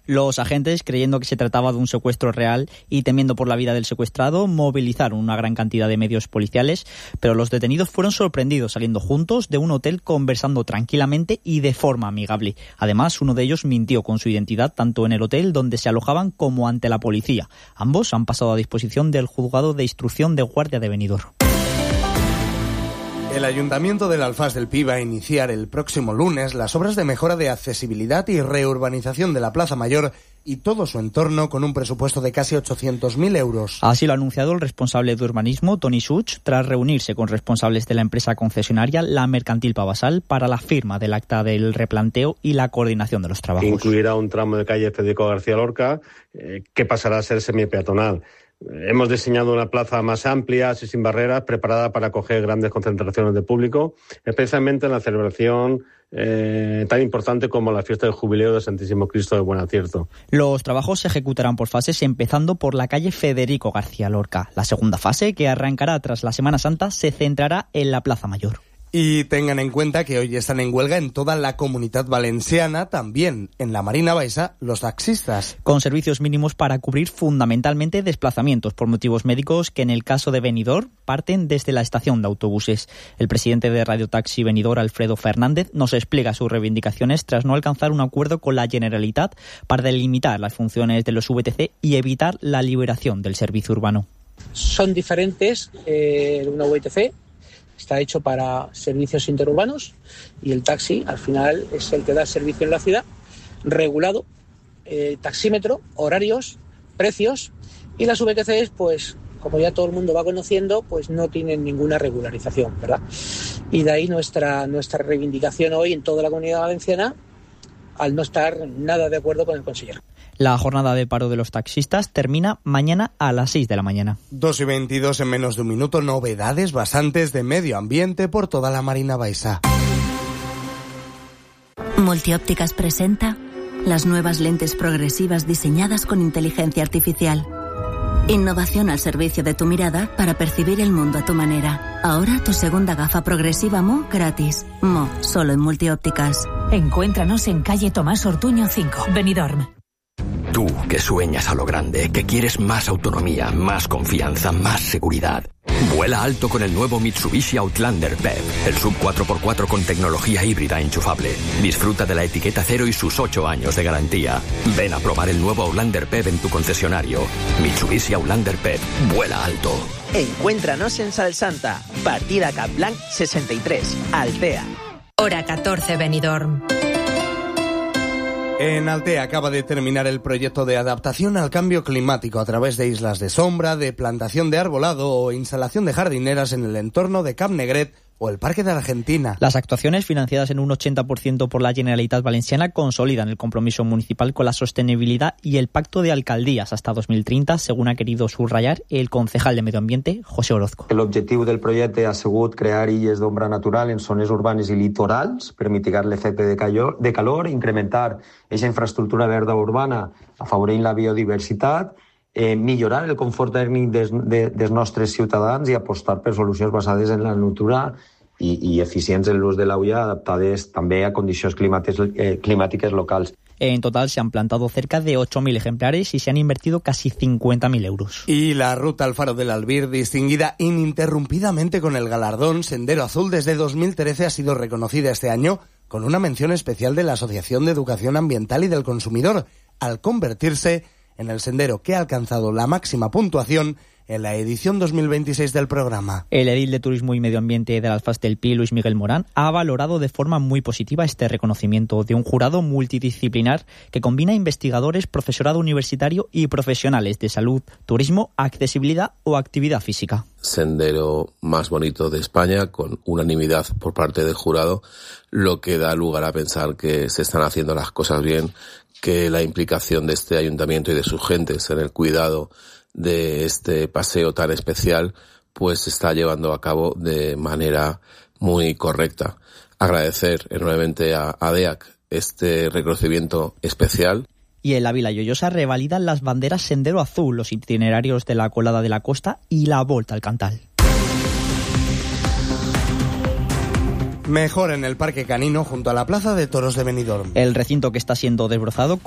Los agentes, creyendo que se trataba de un secuestro real y temiendo por la vida del secuestrado, movilizaron una gran cantidad de medios policiales, pero los detenidos fueron sorprendidos saliendo juntos de un hotel conversando tranquilamente y de forma amigable. Además, uno de ellos mintió con su identidad tanto en el hotel donde se alojaban como ante la policía. Ambos han pasado a disposición del juzgado de instrucción de Guardia de Benidorm. El Ayuntamiento del Alfás del Pi va a iniciar el próximo lunes las obras de mejora de accesibilidad y reurbanización de la Plaza Mayor y todo su entorno con un presupuesto de casi 800.000 euros. Así lo ha anunciado el responsable de urbanismo, Toni Such, tras reunirse con responsables de la empresa concesionaria La Mercantil Pavasal para la firma del acta del replanteo y la coordinación de los trabajos. Incluirá un tramo de calle Federico García Lorca que pasará a ser semipeatonal. Hemos diseñado una plaza más amplia, así sin barreras, preparada para acoger grandes concentraciones de público, especialmente en la celebración tan importante como la fiesta del Jubileo del Santísimo Cristo de Buen Acierto. Los trabajos se ejecutarán por fases, empezando por la calle Federico García Lorca. La segunda fase, que arrancará tras la Semana Santa, se centrará en la Plaza Mayor. Y tengan en cuenta que hoy están en huelga en toda la Comunitat Valenciana, también en la Marina Baixa, los taxistas. Con servicios mínimos para cubrir fundamentalmente desplazamientos por motivos médicos que en el caso de Benidorm parten desde la estación de autobuses. El presidente de Radio Taxi Benidorm, Alfredo Fernández, nos explica sus reivindicaciones tras no alcanzar un acuerdo con la Generalitat para delimitar las funciones de los VTC y evitar la liberación del servicio urbano. Son diferentes, una VTC está hecho para servicios interurbanos y el taxi al final es el que da servicio en la ciudad, regulado, taxímetro, horarios, precios, y las VTCs, pues como ya todo el mundo va conociendo, pues no tienen ninguna regularización, ¿verdad? Y de ahí nuestra reivindicación hoy en toda la Comunidad Valenciana al no estar nada de acuerdo con el consejero. La jornada de paro de los taxistas termina mañana a las 6 de la mañana. 2:22 en menos de un minuto. Novedades bastantes de medio ambiente por toda la Marina Baixa. Multiópticas presenta las nuevas lentes progresivas diseñadas con inteligencia artificial. Innovación al servicio de tu mirada para percibir el mundo a tu manera. Ahora tu segunda gafa progresiva Mo gratis. Mo, solo en Multiópticas. Encuéntranos en calle Tomás Ortuño 5, Benidorm. Tú, que sueñas a lo grande, que quieres más autonomía, más confianza, más seguridad. Vuela alto con el nuevo Mitsubishi Outlander PHEV, el sub 4x4 con tecnología híbrida enchufable. Disfruta de la etiqueta cero y sus 8 años de garantía. Ven a probar el nuevo Outlander PHEV en tu concesionario. Mitsubishi Outlander PHEV, vuela alto. Encuéntranos en Salsanta, partida Capblanc 63, Altea. Hora 14, Benidorm. En Altea acaba de terminar el proyecto de adaptación al cambio climático a través de islas de sombra, de plantación de arbolado o instalación de jardineras en el entorno de Cap Negret o el Parque de Argentina. Las actuaciones, financiadas en un 80% por la Generalitat Valenciana, consolidan el compromiso municipal con la sostenibilidad y el pacto de alcaldías hasta 2030, según ha querido subrayar el concejal de Medio Ambiente, José Orozco. L'objectiu del projecte ha sigut crear illes d'ombra natural en zones urbanes i litorals per mitigar l'efecte de calor, incrementar aquesta infraestructura verda urbana afavorint la biodiversitat, millorar el confort tèrmic dels nostres ciutadans i apostar per solucions basades en la natura i eficients en l'ús de l'aigua, adaptades també a condicions climàtiques locals. En total se han plantado cerca de 8.000 ejemplares y se han invertido casi 50.000 euros. Y la ruta al Faro del Albir, distinguida ininterrumpidamente con el galardón Sendero Azul desde 2013, ha sido reconocida este año con una mención especial de la Asociación de Educación Ambiental y del Consumidor, al convertirse en el sendero que ha alcanzado la máxima puntuación en la edición 2026 del programa. El edil de Turismo y Medio Ambiente del Alfás del Pi, Luis Miguel Morán, ha valorado de forma muy positiva este reconocimiento de un jurado multidisciplinar que combina investigadores, profesorado universitario y profesionales de salud, turismo, accesibilidad o actividad física. Sendero más bonito de España, con unanimidad por parte del jurado, lo que da lugar a pensar que se están haciendo las cosas bien, que la implicación de este ayuntamiento y de sus gentes en el cuidado de este paseo tan especial pues se está llevando a cabo de manera muy correcta. Agradecer enormemente a ADEAC este reconocimiento especial. Y en la Vila Lloyosa revalidan las banderas Sendero Azul, los itinerarios de la Colada de la Costa y la Volta al Cantal. Mejor en el Parque Canino junto a la Plaza de Toros de Benidorm. El recinto, que está siendo desbrozado